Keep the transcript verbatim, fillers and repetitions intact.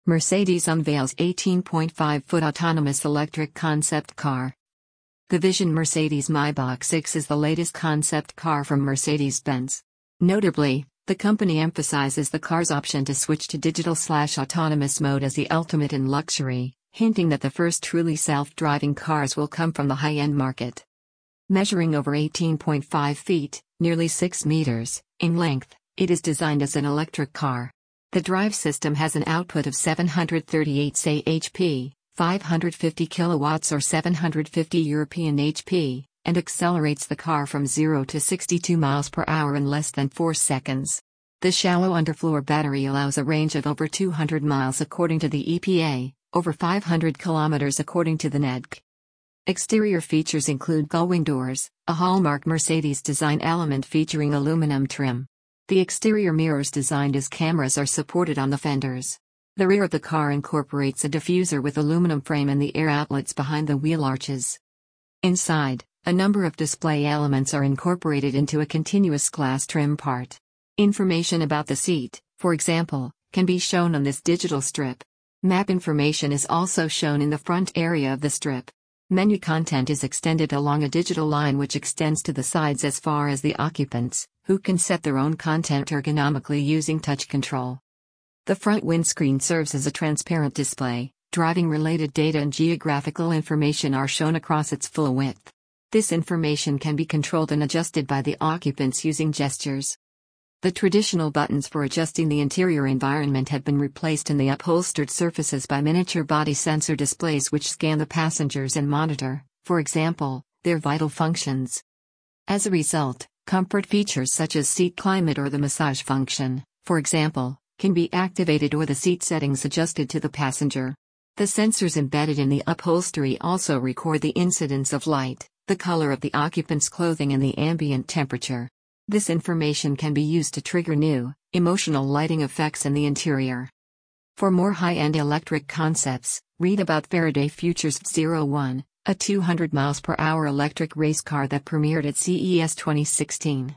Mercedes unveils eighteen point five foot autonomous electric concept car. The Vision Mercedes Maybach six is the latest concept car from Mercedes-Benz. Notably, the company emphasizes the car's option to switch to digital-slash-autonomous mode as the ultimate in luxury, hinting that the first truly self-driving cars will come from the high-end market. Measuring over eighteen point five feet, nearly six meters, in length, it is designed as an electric car. The drive system has an output of seven hundred thirty-eight C H P, five hundred fifty kilowatts or seven hundred fifty European H P, and accelerates the car from zero to sixty-two miles per hour in less than four seconds. The shallow underfloor battery allows a range of over two hundred miles according to the E P A, over five hundred kilometers according to the N E D C. Exterior features include gullwing doors, a hallmark Mercedes design element featuring aluminum trim. The exterior mirrors designed as cameras are supported on the fenders. The rear of the car incorporates a diffuser with aluminum frame and the air outlets behind the wheel arches. Inside, a number of display elements are incorporated into a continuous glass trim part. Information about the seat, for example, can be shown on this digital strip. Map information is also shown in the front area of the strip. Menu content is extended along a digital line which extends to the sides as far as the occupants, who can set their own content ergonomically using touch control. The front windscreen serves as a transparent display. Driving-related data and geographical information are shown across its full width. This information can be controlled and adjusted by the occupants using gestures. The traditional buttons for adjusting the interior environment have been replaced in the upholstered surfaces by miniature body sensor displays which scan the passengers and monitor, for example, their vital functions. As a result, comfort features such as seat climate or the massage function, for example, can be activated or the seat settings adjusted to the passenger. The sensors embedded in the upholstery also record the incidence of light, the color of the occupant's clothing and the ambient temperature. This information can be used to trigger new, emotional lighting effects in the interior. For more high-end electric concepts, read about Faraday Future's F zero one, a two hundred miles per hour electric race car that premiered at C E S twenty sixteen.